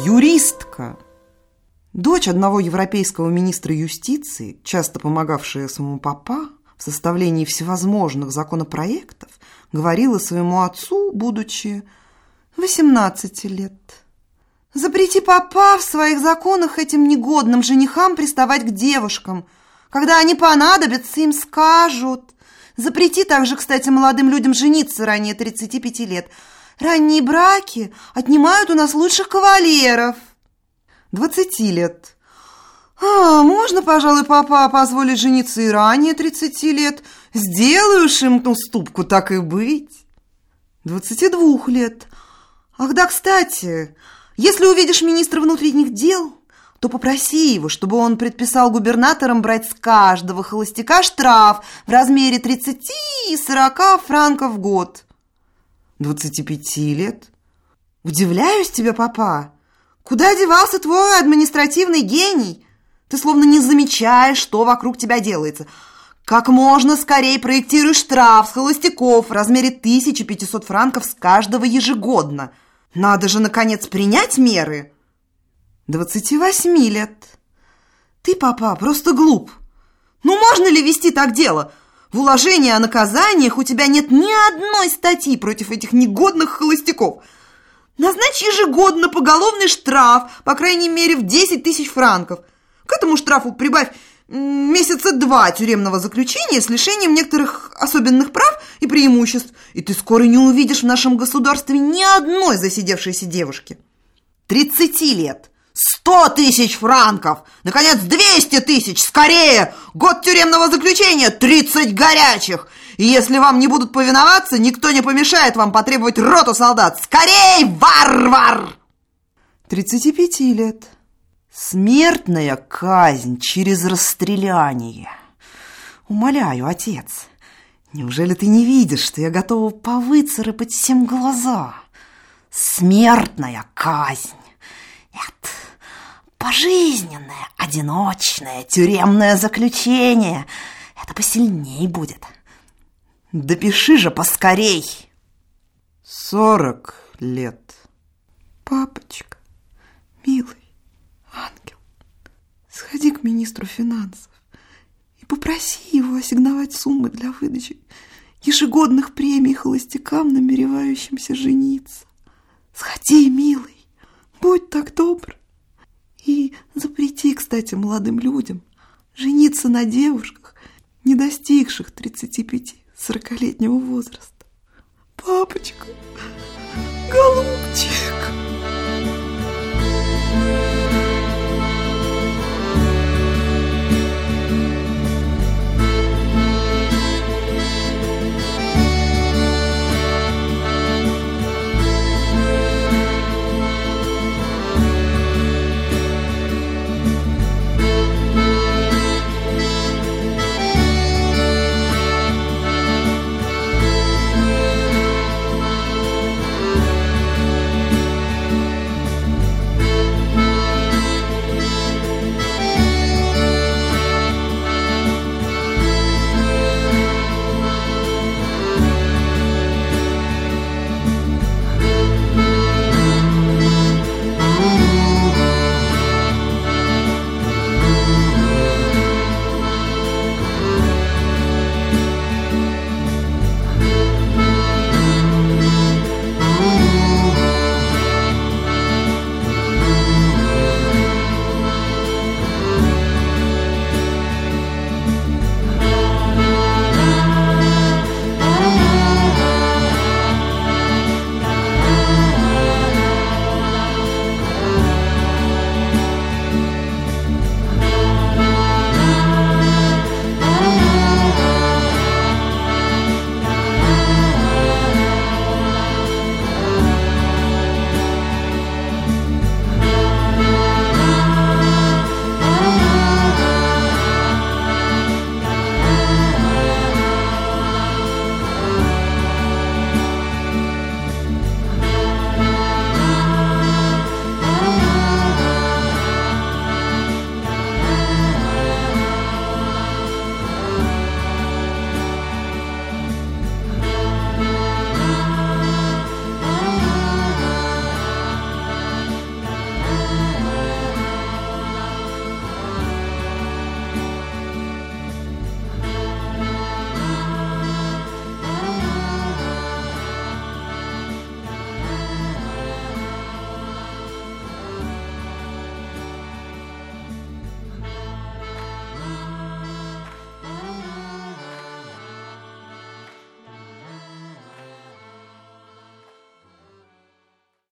юристка. Дочь одного европейского министра юстиции, часто помогавшая своему папа в составлении всевозможных законопроектов, говорила своему отцу, будучи 18 лет: «Запрети, папа, в своих законах этим негодным женихам приставать к девушкам. Когда они понадобятся, им скажут. Запрети также, кстати, молодым людям жениться ранее 35 лет. Ранние браки отнимают у нас лучших кавалеров». 20 лет. «Можно, пожалуй, папа, позволить жениться и ранее 30 лет. Сделаешь им уступку, так и быть». 22 лет. «Ах да, кстати, если увидишь министра внутренних дел, то попроси его, чтобы он предписал губернаторам брать с каждого холостяка штраф в размере 30 и 40 франков в год». 25 лет. «Удивляюсь тебе, папа. Куда девался твой административный гений? Ты словно не замечаешь, что вокруг тебя делается. Как можно скорее проектируй штраф с холостяков в размере 1500 франков с каждого ежегодно. Надо же, наконец, принять меры». 28 лет. «Ты, папа, просто глуп. Ну, можно ли вести так дело? В уложении о наказаниях у тебя нет ни одной статьи против этих негодных холостяков. Назначь ежегодно поголовный штраф, по крайней мере, в 10 000 франков. К этому штрафу прибавь месяца 2 тюремного заключения с лишением некоторых особенных прав и преимуществ, и ты скоро не увидишь в нашем государстве ни одной засидевшейся девушки. 30 лет. 100 000 франков! Наконец, 200 000! Скорее! Год тюремного заключения, 30 горячих! И если вам не будут повиноваться, никто не помешает вам потребовать роту солдат! Скорей, варвар!» 35 лет. Смертная казнь через расстреляние. Умоляю, отец, неужели ты не видишь, что я готова повыцарапать всем глаза? Смертная казнь. Нет, пожизненное, одиночное, тюремное заключение. Это посильней будет. Допиши же поскорей. 40 лет. «Папочка, милый ангел, сходи к министру финансов и попроси его ассигновать суммы для выдачи ежегодных премий холостякам, намеревающимся жениться. Сходи, милый. Будь так добр. И запрети, кстати, молодым жениться на девушках, не достигших 35-40-летнего возраста. Папочка».